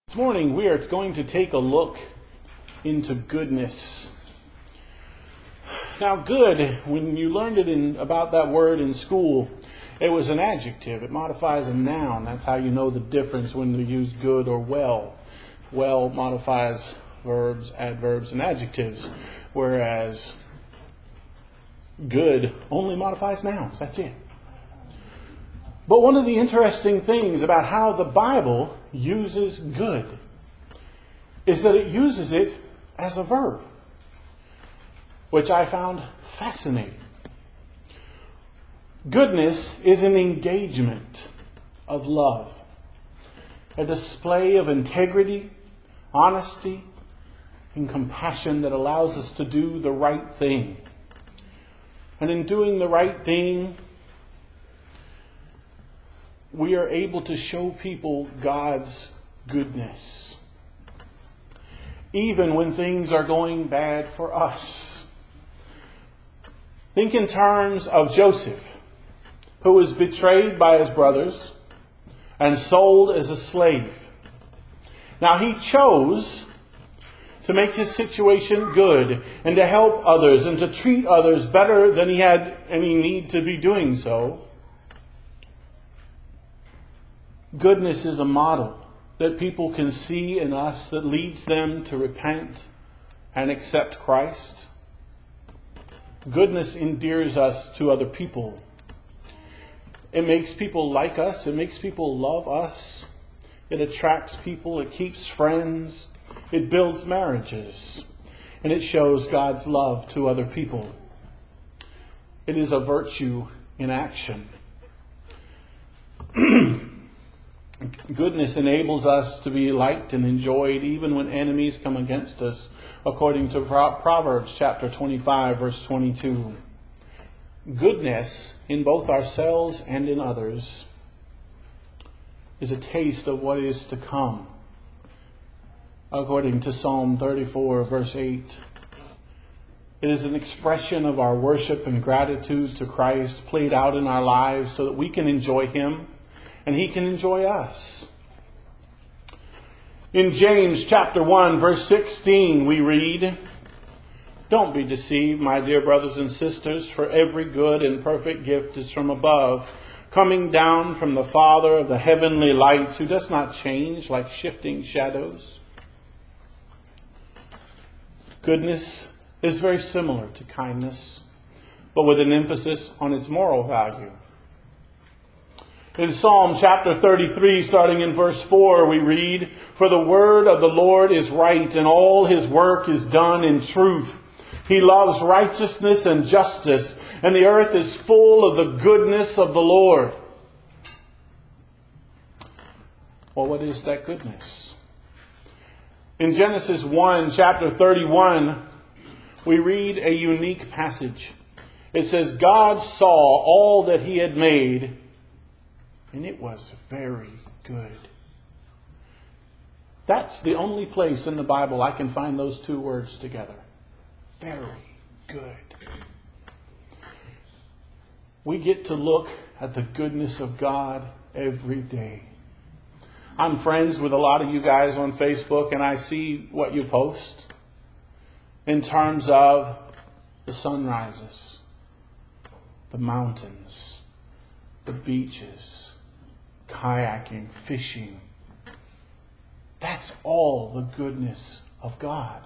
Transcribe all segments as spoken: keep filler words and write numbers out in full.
This morning we are going to take a look into goodness. Now, good, when you learned it in about that word in school, it was an adjective. It modifies a noun. That's how you know the difference when you use good or well. Well modifies verbs, adverbs, and adjectives, whereas good only modifies nouns. That's it. But one of the interesting things about how the Bible uses good is that it uses it as a verb, which I found fascinating. Goodness is an engagement of love, a display of integrity, honesty, and compassion that allows us to do the right thing. And in doing the right thing, we are able to show people God's goodness, even when things are going bad for us. Think in terms of Joseph, who was betrayed by his brothers and sold as a slave. Now he chose to make his situation good and to help others and to treat others better than he had any need to be doing so. Goodness is a model that people can see in us that leads them to repent and accept Christ. Goodness endears us to other people. It makes people like us. It makes people love us. It attracts people. It keeps friends. It builds marriages. And it shows God's love to other people. It is a virtue in action. Goodness enables us to be liked and enjoyed even when enemies come against us, according to Proverbs chapter twenty-five, verse twenty-two. Goodness in both ourselves and in others is a taste of what is to come, according to Psalm thirty-four, verse eight. It is an expression of our worship and gratitude to Christ played out in our lives so that we can enjoy Him and He can enjoy us. In James chapter one, verse sixteen, we read, "Don't be deceived, my dear brothers and sisters, for every good and perfect gift is from above, coming down from the Father of the heavenly lights, who does not change like shifting shadows." Goodness is very similar to kindness, but with an emphasis on its moral value. In Psalm chapter thirty-three, starting in verse four, we read, "For the word of the Lord is right, and all His work is done in truth. He loves righteousness and justice, and the earth is full of the goodness of the Lord." Well, what is that goodness? In Genesis one, chapter thirty-one, we read a unique passage. It says, "God saw all that He had made, and it was very good." That's the only place in the Bible I can find those two words together. Very good. We get to look at the goodness of God every day. I'm friends with a lot of you guys on Facebook, and I see what you post in terms of the sunrises, the mountains, the beaches, kayaking, fishing. That's all the goodness of God.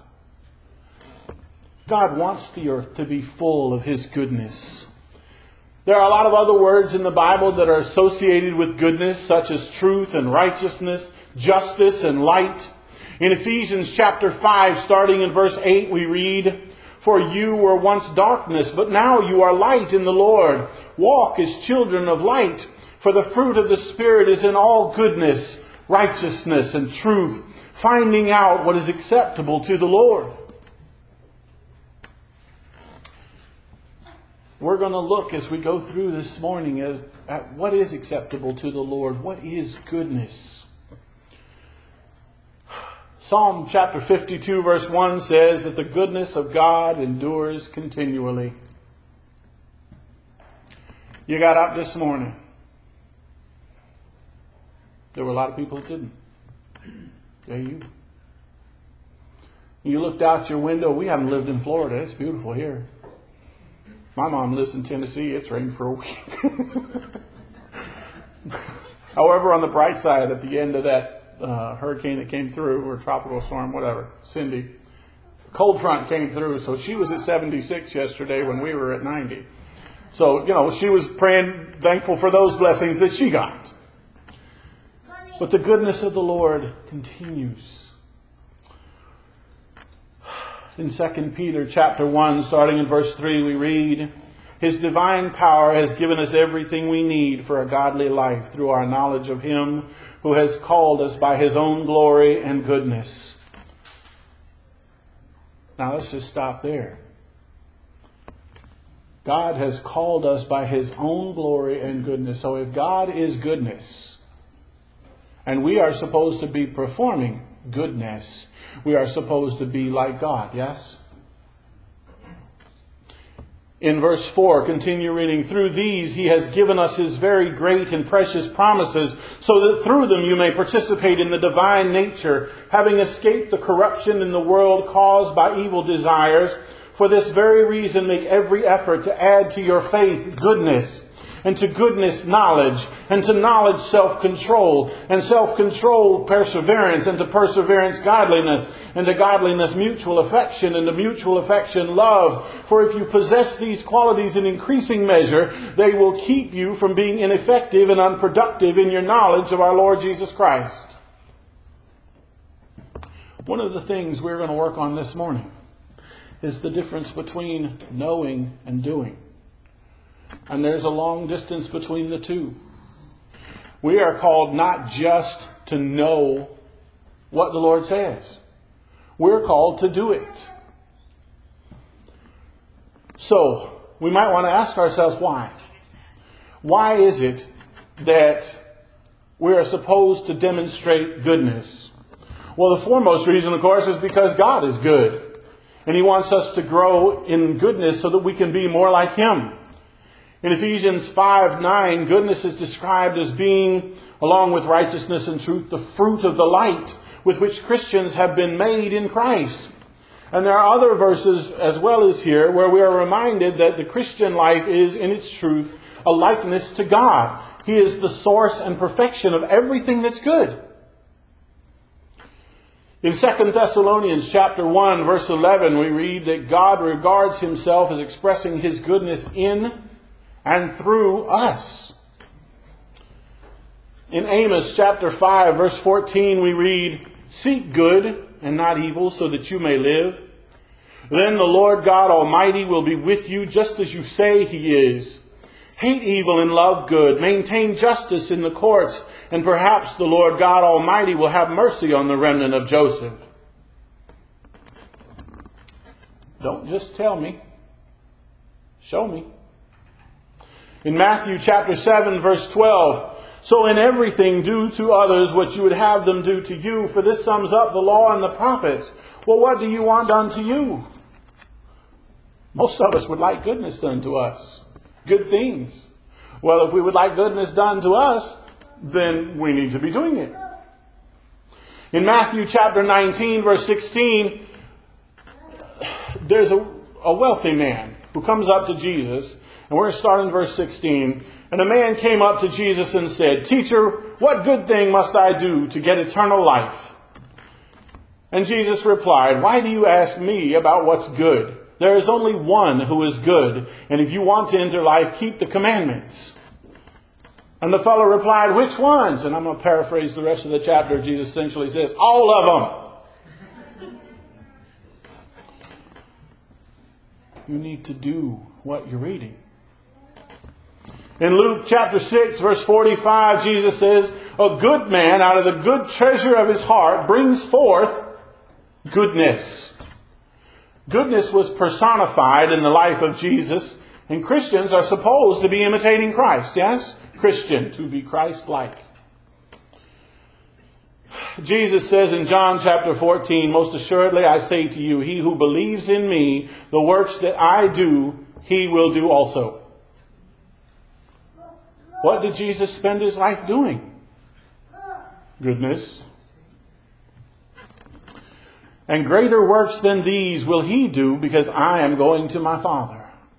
God wants the earth to be full of His goodness. There are a lot of other words in the Bible that are associated with goodness, such as truth and righteousness, justice and light. In Ephesians chapter five, starting in verse eight, we read, "For you were once darkness, but now you are light in the Lord. Walk as children of light. For the fruit of the Spirit is in all goodness, righteousness, and truth, finding out what is acceptable to the Lord." We're going to look as we go through this morning at, at what is acceptable to the Lord. What is goodness? Psalm chapter fifty-two, verse one says that the goodness of God endures continually. You got up this morning. There were a lot of people that didn't. Yeah, you. You looked out your window. We haven't lived in Florida. It's beautiful here. My mom lives in Tennessee. It's rained for a week. However, on the bright side, at the end of that uh, hurricane that came through, or tropical storm, whatever, Cindy, cold front came through. So she was at seventy-six yesterday when we were at ninety. So, you know, she was praying, thankful for those blessings that she got. But the goodness of the Lord continues. In Second Peter chapter one, starting in verse three, we read, His divine power has given us everything we need for a godly life through our knowledge of Him who has called us by His own glory and goodness. Now let's just stop there. God has called us by His own glory and goodness. So if God is goodness, and we are supposed to be performing goodness, we are supposed to be like God, yes? In verse four, continue reading, Through these He has given us His very great and precious promises, so that through them you may participate in the divine nature, having escaped the corruption in the world caused by evil desires. For this very reason make every effort to add to your faith goodness, and to goodness knowledge, and to knowledge self-control, and self-control perseverance, and to perseverance godliness, and to godliness mutual affection, and to mutual affection love. For if you possess these qualities in increasing measure, they will keep you from being ineffective and unproductive in your knowledge of our Lord Jesus Christ. One of the things we're going to work on this morning is the difference between knowing and doing. And there's a long distance between the two. We are called not just to know what the Lord says. We're called to do it. So, we might want to ask ourselves why. Why is it that we are supposed to demonstrate goodness? Well, the foremost reason, of course, is because God is good. And He wants us to grow in goodness so that we can be more like Him. In Ephesians five nine, goodness is described as being, along with righteousness and truth, the fruit of the light with which Christians have been made in Christ. And there are other verses as well as here where we are reminded that the Christian life is, in its truth, a likeness to God. He is the source and perfection of everything that's good. In Second Thessalonians chapter one, verse eleven, we read that God regards Himself as expressing His goodness in and through us. In Amos chapter five, verse fourteen, we read, Seek good and not evil, so that you may live. Then the Lord God Almighty will be with you, just as you say He is. Hate evil and love good. Maintain justice in the courts, and perhaps the Lord God Almighty will have mercy on the remnant of Joseph. Don't just tell me. Show me. In Matthew chapter seven, verse twelve, So in everything do to others what you would have them do to you, for this sums up the law and the prophets. Well, what do you want done to you? Most of us would like goodness done to us. Good things. Well, if we would like goodness done to us, then we need to be doing it. In Matthew chapter nineteen, verse sixteen, there's a, a wealthy man who comes up to Jesus. And we're going to start in verse sixteen. And a man came up to Jesus and said, Teacher, what good thing must I do to get eternal life? And Jesus replied, Why do you ask me about what's good? There is only one who is good. And if you want to enter life, keep the commandments. And the fellow replied, Which ones? And I'm going to paraphrase the rest of the chapter. Jesus essentially says, All of them. You need to do what you're reading. In Luke chapter six, verse forty-five, Jesus says, A good man out of the good treasure of his heart brings forth goodness. Goodness was personified in the life of Jesus, and Christians are supposed to be imitating Christ. Yes? Christian, to be Christ-like. Jesus says in John chapter fourteen, Most assuredly I say to you, he who believes in me, the works that I do, he will do also. What did Jesus spend His life doing? Goodness. And greater works than these will he do, because I am going to my Father.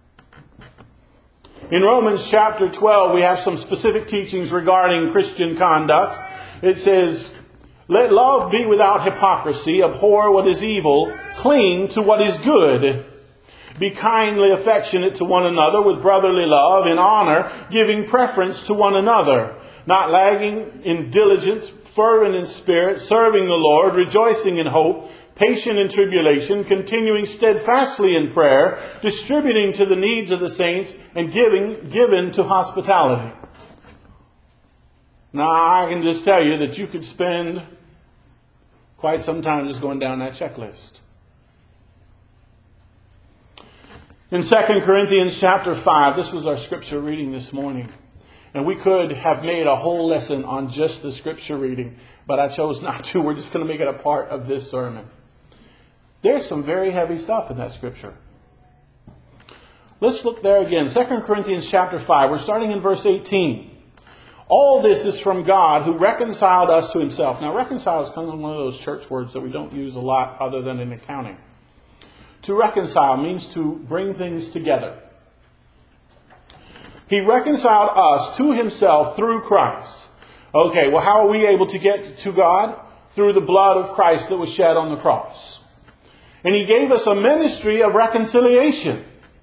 In Romans chapter twelve, we have some specific teachings regarding Christian conduct. It says, let love be without hypocrisy, abhor what is evil, cling to what is good. Be kindly affectionate to one another with brotherly love, in honor, giving preference to one another, not lagging in diligence, fervent in spirit, serving the Lord, rejoicing in hope, patient in tribulation, continuing steadfastly in prayer, distributing to the needs of the saints, and giving given to hospitality. Now, I can just tell you that you could spend quite some time just going down that checklist. In Second Corinthians chapter five, this was our scripture reading this morning. And we could have made a whole lesson on just the scripture reading, but I chose not to. We're just going to make it a part of this sermon. There's some very heavy stuff in that scripture. Let's look there again. Second Corinthians chapter five. We're starting in verse eighteen. All this is from God, who reconciled us to himself. Now, reconcile is kind of one of those church words that we don't use a lot other than in accounting. To reconcile means to bring things together. He reconciled us to himself through Christ. Okay, well, how are we able to get to God? Through the blood of Christ that was shed on the cross. And he gave us a ministry of reconciliation.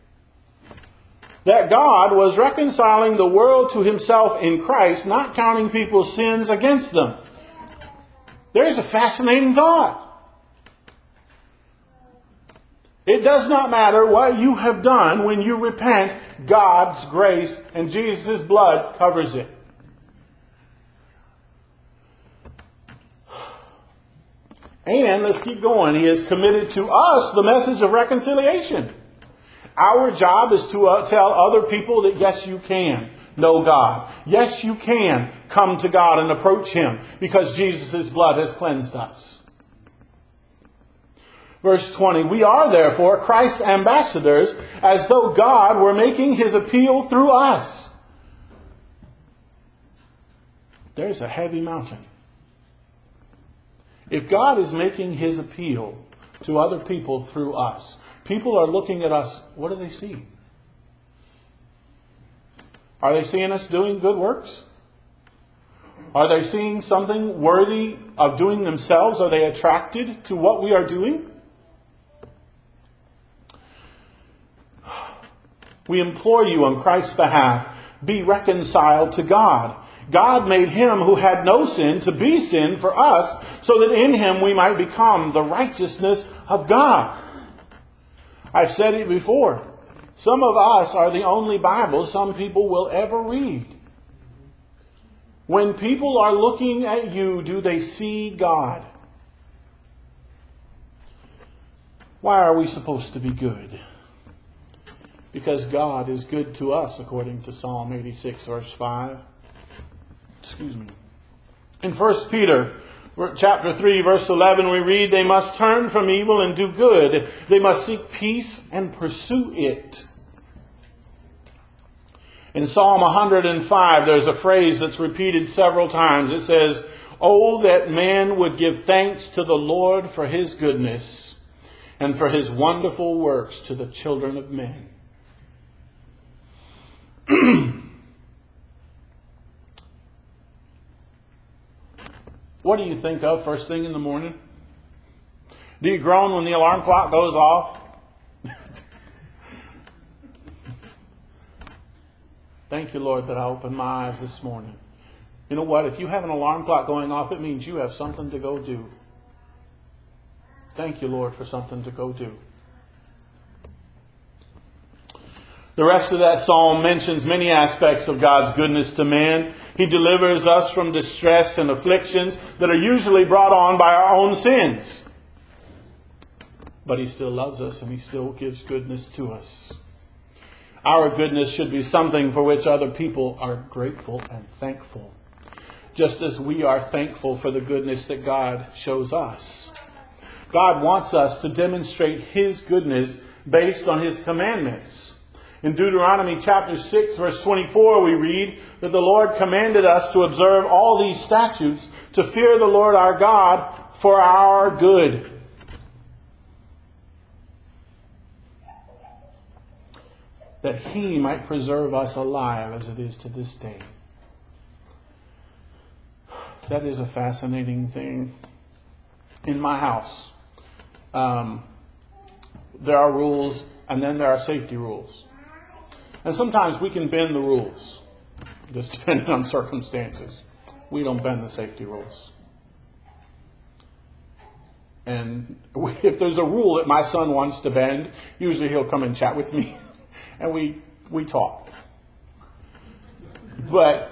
That God was reconciling the world to himself in Christ, not counting people's sins against them. There's a fascinating thought. It does not matter what you have done when you repent. God's grace and Jesus' blood covers it. And let's keep going. He has committed to us the message of reconciliation. Our job is to uh, tell other people that yes, you can know God. Yes, you can come to God and approach him because Jesus' blood has cleansed us. Verse twenty, we are therefore Christ's ambassadors, as though God were making his appeal through us. There's a heavy mountain. If God is making his appeal to other people through us, people are looking at us, what do they see? Are they seeing us doing good works? Are they seeing something worthy of doing themselves? Are they attracted to what we are doing? We implore you on Christ's behalf, be reconciled to God. God made him who had no sin to be sin for us, so that in him we might become the righteousness of God. I've said it before. Some of us are the only Bible some people will ever read. When people are looking at you, do they see God? Why are we supposed to be good? Because God is good to us, according to Psalm eighty-six, verse five. Excuse me. In First Peter chapter three, verse eleven, we read, they must turn from evil and do good. They must seek peace and pursue it. In Psalm one hundred five, there's a phrase that's repeated several times. It says, oh, that man would give thanks to the Lord for his goodness and for his wonderful works to the children of men. What do you think of first thing in the morning? Do you groan when the alarm clock goes off? Thank you, Lord, that I opened my eyes this morning. You know what? If you have an alarm clock going off, it means you have something to go do. Thank you, Lord, for something to go do. The rest of that psalm mentions many aspects of God's goodness to man. He delivers us from distress and afflictions that are usually brought on by our own sins. But he still loves us and he still gives goodness to us. Our goodness should be something for which other people are grateful and thankful. Just as we are thankful for the goodness that God shows us. God wants us to demonstrate his goodness based on his commandments. In Deuteronomy chapter six, verse twenty-four, we read that the Lord commanded us to observe all these statutes, to fear the Lord our God for our good. that He might preserve us alive as it is to this day. That is a fascinating thing. In my house, um, there are rules, and then there are safety rules. And sometimes we can bend the rules, just depending on circumstances. We don't bend the safety rules. And if there's a rule that my son wants to bend, usually he'll come and chat with me, and we we talk. But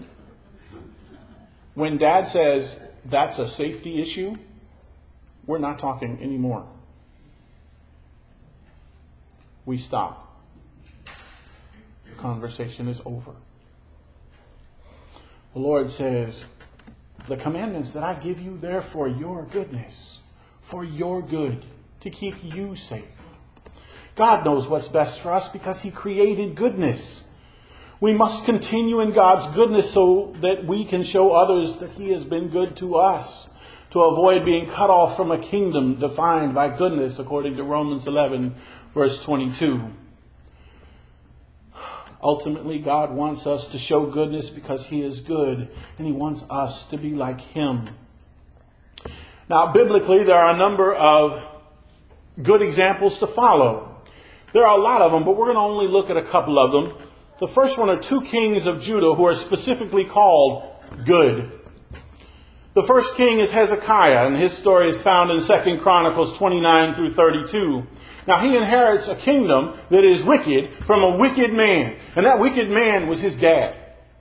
when Dad says that's a safety issue, we're not talking anymore. We stop. The conversation is over. The Lord says, the commandments that I give you, they're for your goodness, for your good, to keep you safe. God knows what's best for us because He created goodness. We must continue in God's goodness so that we can show others that He has been good to us, to avoid being cut off from a kingdom defined by goodness, according to Romans eleven, verse twenty-two. Ultimately, God wants us to show goodness because He is good, and He wants us to be like Him. Now, biblically, there are a number of good examples to follow. There are a lot of them, but we're going to only look at a couple of them. The first one are two kings of Judah who are specifically called good. The first king is Hezekiah, and his story is found in Second Chronicles twenty-nine through thirty-two. Now, he inherits a kingdom that is wicked from a wicked man, and that wicked man was his dad.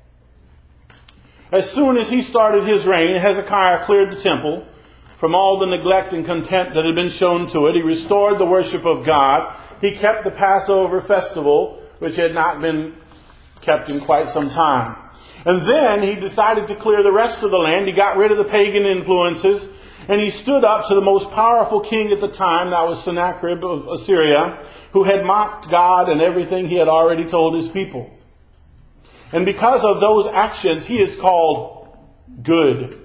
As soon as he started his reign, Hezekiah cleared the temple from all the neglect and contempt that had been shown to it. He restored the worship of God. He kept the Passover festival, which had not been kept in quite some time. And then he decided to clear the rest of the land. He got rid of the pagan influences, and he stood up to the most powerful king at the time, that was Sennacherib of Assyria, who had mocked God and everything He had already told His people. And because of those actions, he is called good.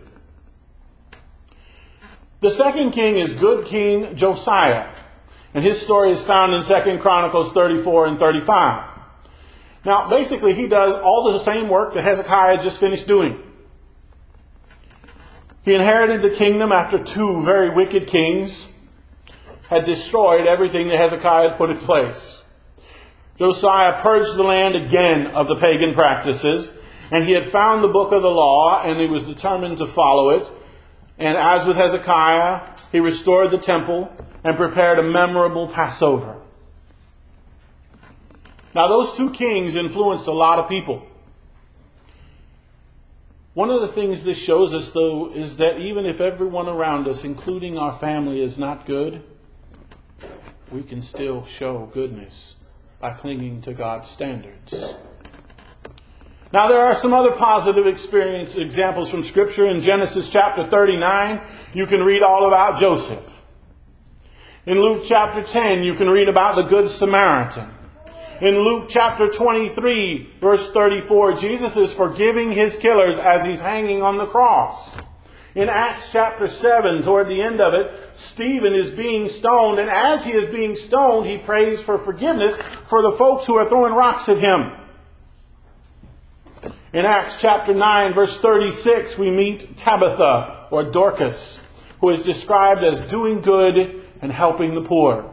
The second king is good King Josiah, and his story is found in Second Chronicles thirty-four and thirty-five. Now, basically, he does all the same work that Hezekiah just finished doing. He inherited the kingdom after two very wicked kings had destroyed everything that Hezekiah had put in place. Josiah purged the land again of the pagan practices, and he had found the book of the law, and he was determined to follow it. And as with Hezekiah, he restored the temple and prepared a memorable Passover. Now, those two kings influenced a lot of people. One of the things this shows us, though, is that even if everyone around us, including our family, is not good, we can still show goodness by clinging to God's standards. Now, there are some other positive experience examples from Scripture. In Genesis chapter thirty-nine, you can read all about Joseph. In Luke chapter ten, you can read about the Good Samaritan. In Luke chapter twenty-three, verse thirty-four, Jesus is forgiving His killers as He's hanging on the cross. In Acts chapter seven, toward the end of it, Stephen is being stoned, and as he is being stoned, he prays for forgiveness for the folks who are throwing rocks at him. In Acts chapter nine, verse thirty-six, we meet Tabitha, or Dorcas, who is described as doing good and helping the poor.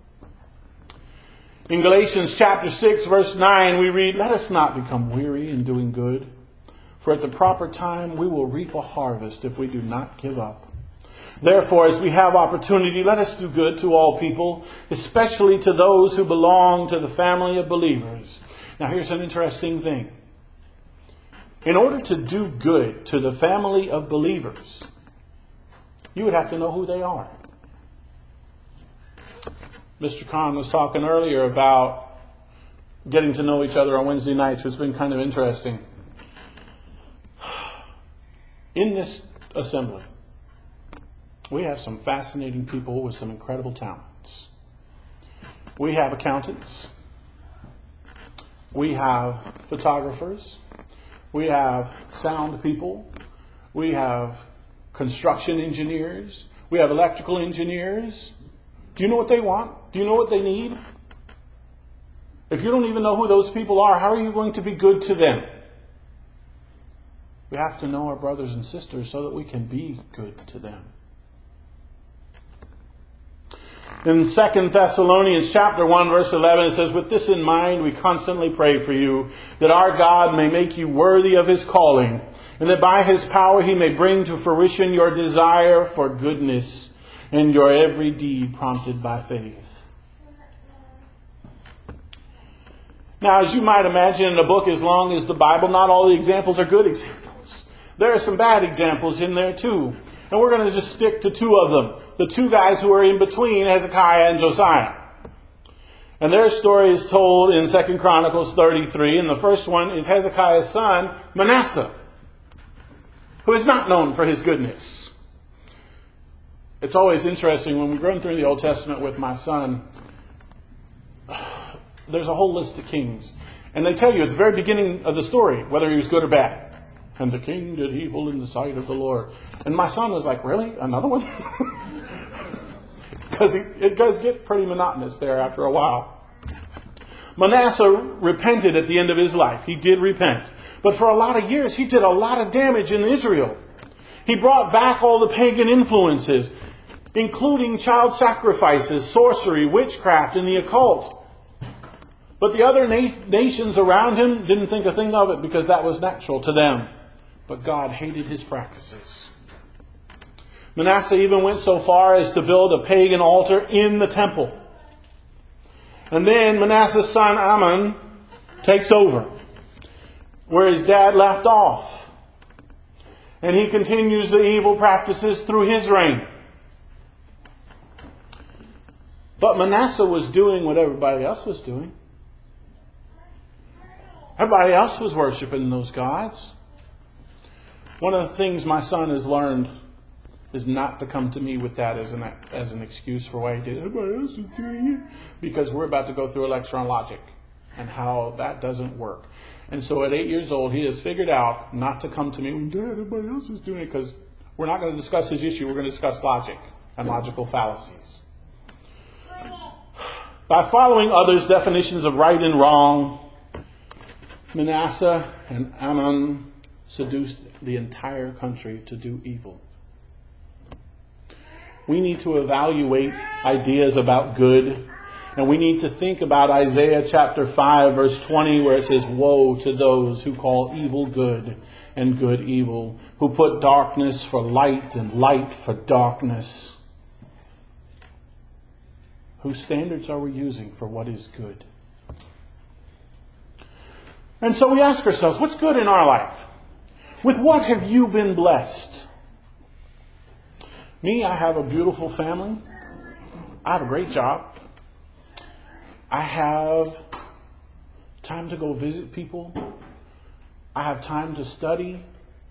In Galatians chapter six, verse nine, we read, "Let us not become weary in doing good, for at the proper time we will reap a harvest if we do not give up. Therefore, as we have opportunity, let us do good to all people, especially to those who belong to the family of believers." Now, here's an interesting thing. In order to do good to the family of believers, you would have to know who they are. Mister Kahn was talking earlier about getting to know each other on Wednesday nights, which has been kind of interesting. In this assembly, we have some fascinating people with some incredible talents. We have accountants. We have photographers. We have sound people. We have construction engineers. We have electrical engineers. Do you know what they want? Do you know what they need? If you don't even know who those people are, how are you going to be good to them? We have to know our brothers and sisters so that we can be good to them. In Second Thessalonians chapter one, verse eleven, it says, "With this in mind, we constantly pray for you, that our God may make you worthy of His calling, and that by His power He may bring to fruition your desire for goodness and your every deed prompted by faith." Now, as you might imagine, in a book as long as the Bible, not all the examples are good examples. There are some bad examples in there too. And we're going to just stick to two of them. The two guys who are in between Hezekiah and Josiah. And their story is told in Second Chronicles thirty-three. And the first one is Hezekiah's son, Manasseh, who is not known for his goodness. It's always interesting when we're going through the Old Testament with my son. There's a whole list of kings. And they tell you at the very beginning of the story whether he was good or bad. And the king did evil in the sight of the Lord. And my son was like, really? Another one? Because it does get pretty monotonous there after a while. Manasseh repented at the end of his life. He did repent. But for a lot of years, he did a lot of damage in Israel. He brought back all the pagan influences, including child sacrifices, sorcery, witchcraft, and the occult. But the other na- nations around him didn't think a thing of it because that was natural to them. But God hated his practices. Manasseh even went so far as to build a pagan altar in the temple. And then Manasseh's son Amon takes over where his dad left off. And he continues the evil practices through his reign. But Manasseh was doing what everybody else was doing. Everybody else was worshiping those gods. One of the things my son has learned is not to come to me with that as an as an excuse for why he did it. Everybody else is doing it. Because we're about to go through a lecture on logic and how that doesn't work. And so at eight years old, he has figured out not to come to me when Dad, everybody else is doing it, because we're not going to discuss his issue. We're going to discuss logic and logical fallacies. By following others' definitions of right and wrong, Manasseh and Amon seduced the entire country to do evil. We need to evaluate ideas about good, and we need to think about Isaiah chapter five, verse twenty, where it says, "Woe to those who call evil good and good evil, who put darkness for light and light for darkness." Whose standards are we using for what is good? And so we ask ourselves, what's good in our life? With what have you been blessed? Me, I have a beautiful family. I have a great job. I have time to go visit people. I have time to study.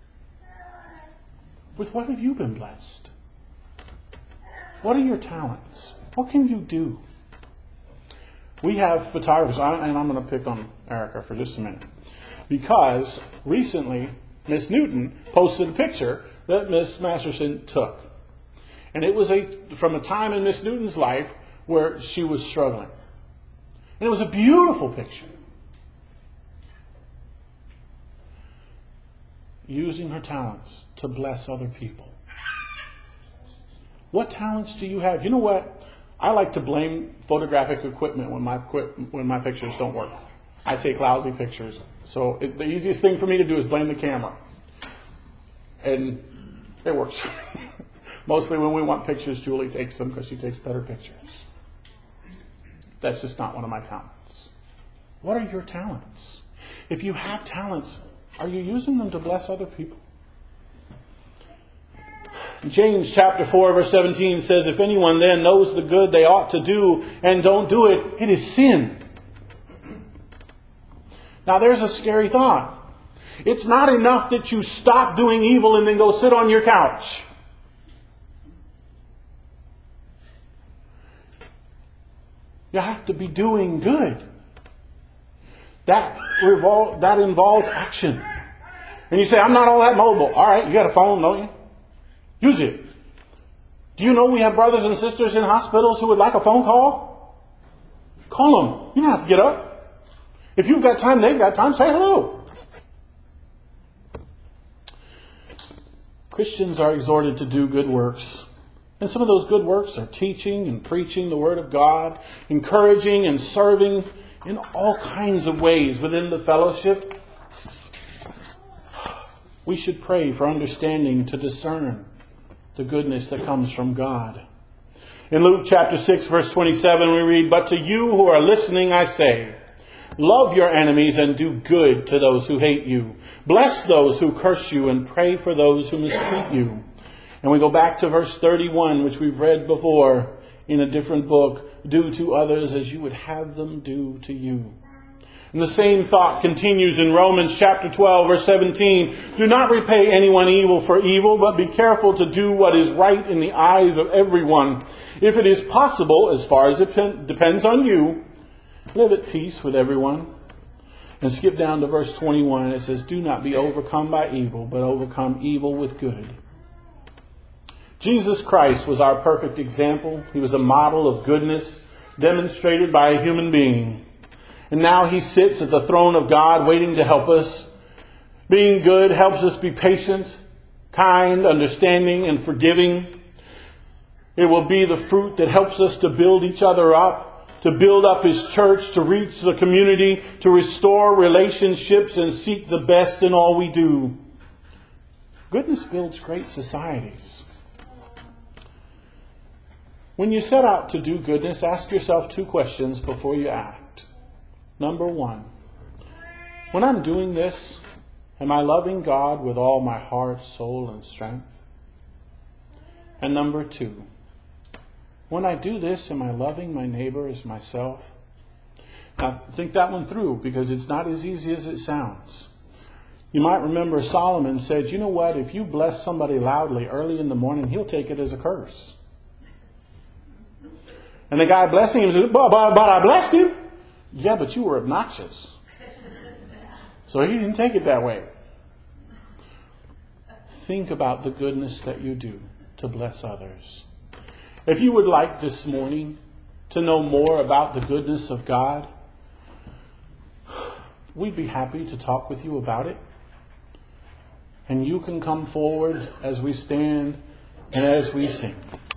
With what have you been blessed? What are your talents? What can you do? We have photographers, and I'm going to pick on Erica for just a minute, because recently Miss Newton posted a picture that Miss Masterson took. And it was a from a time in Miss Newton's life where she was struggling. And it was a beautiful picture. Using her talents to bless other people. What talents do you have? You know what? I like to blame photographic equipment when my when my pictures don't work. I take lousy pictures. So it, the easiest thing for me to do is blame the camera. And it works. Mostly when we want pictures, Julie takes them because she takes better pictures. That's just not one of my talents. What are your talents? If you have talents, are you using them to bless other people? James chapter four verse seventeen says, "If anyone then knows the good they ought to do and don't do it, it is sin." Now there's a scary thought. It's not enough that you stop doing evil and then go sit on your couch. You have to be doing good. That revol- that involves action. And you say, "I'm not all that mobile." All right, you got a phone, don't you? Use it. Do you know we have brothers and sisters in hospitals who would like a phone call? Call them. You don't have to get up. If you've got time, they've got time, say hello. Christians are exhorted to do good works. And some of those good works are teaching and preaching the Word of God, encouraging and serving in all kinds of ways within the fellowship. We should pray for understanding to discern the goodness that comes from God. In Luke chapter six, verse twenty-seven, we read, "But to you who are listening, I say, love your enemies and do good to those who hate you. Bless those who curse you and pray for those who mistreat you." And we go back to verse thirty-one, which we've read before in a different book. "Do to others as you would have them do to you." And the same thought continues in Romans chapter twelve, verse seventeen. "Do not repay anyone evil for evil, but be careful to do what is right in the eyes of everyone. If it is possible, as far as it depends on you, live at peace with everyone." And skip down to verse twenty-one, and it says, "Do not be overcome by evil, but overcome evil with good." Jesus Christ was our perfect example. He was a model of goodness demonstrated by a human being. And now He sits at the throne of God waiting to help us. Being good helps us be patient, kind, understanding, and forgiving. It will be the fruit that helps us to build each other up, to build up His church, to reach the community, to restore relationships and seek the best in all we do. Goodness builds great societies. When you set out to do goodness, ask yourself two questions before you act. Number one, when I'm doing this, am I loving God with all my heart, soul, and strength? And number two, when I do this, am I loving my neighbor as myself? Now, think that one through, because it's not as easy as it sounds. You might remember Solomon said, you know what, if you bless somebody loudly early in the morning, he'll take it as a curse. And the guy blessing him said, but, but, but I blessed him. Yeah, but you were obnoxious. So he didn't take it that way. Think about the goodness that you do to bless others. If you would like this morning to know more about the goodness of God, we'd be happy to talk with you about it. And you can come forward as we stand and as we sing.